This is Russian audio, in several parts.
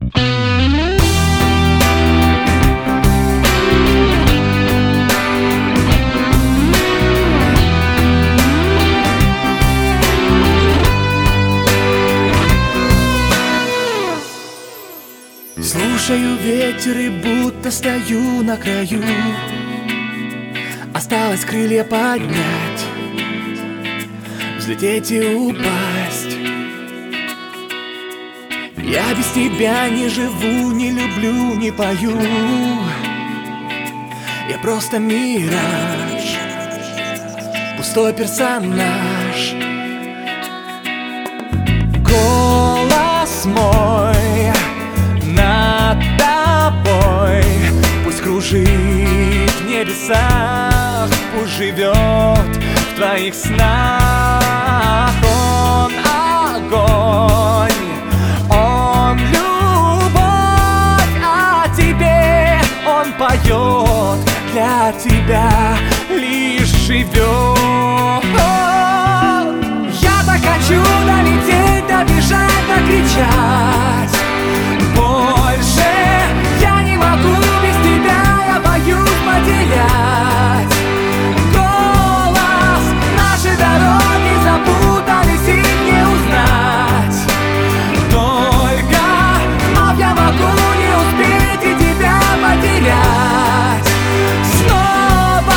Слушаю ветер и будто стою на краю. Осталось крылья поднять, взлететь и упасть. Я без тебя не живу, не люблю, не пою. Я просто мираж, пустой персонаж. Голос мой над тобой пусть кружит в небесах, пусть живет в твоих снах. Он огонь, он любовь, а тебе он поет, для тебя лишь живет. Я так хочу долететь, добежать, докричать. Больше я не могу без тебя, я боюсь потерять. Голос, наши дороги запутались и не узнать. Только вновь я могу не успеть и тебя потерять снова.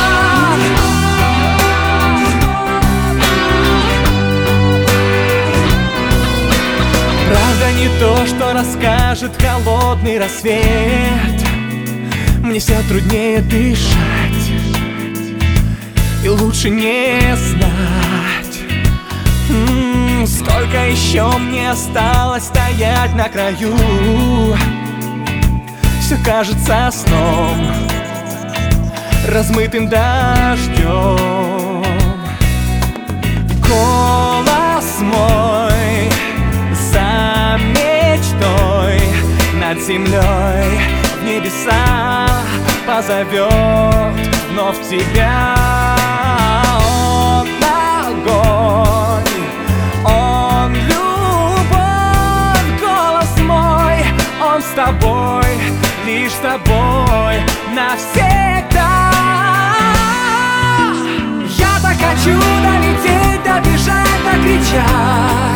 Правда не то, что расскажет холодный рассвет. Мне все труднее дышать, и лучше не знать, сколько еще мне осталось стоять на краю. Все кажется сном, размытым дождем. Голос мой за мечтой над землей в небеса позовет вновь тебя. Он огонь, он любовь, голос мой, он с тобой, лишь с тобой навсегда. Я так хочу долететь, добежать, докричать.